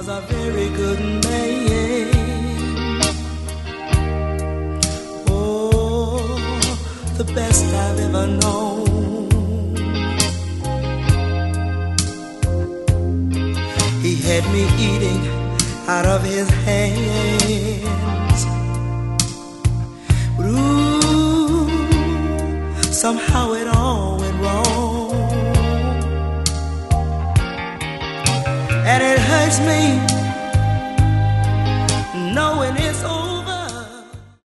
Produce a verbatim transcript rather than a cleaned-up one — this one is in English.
was a very good man. Oh, the best I've ever known. He had me eating out of his hands. Ooh, somehow it all went wrong. And it hurts me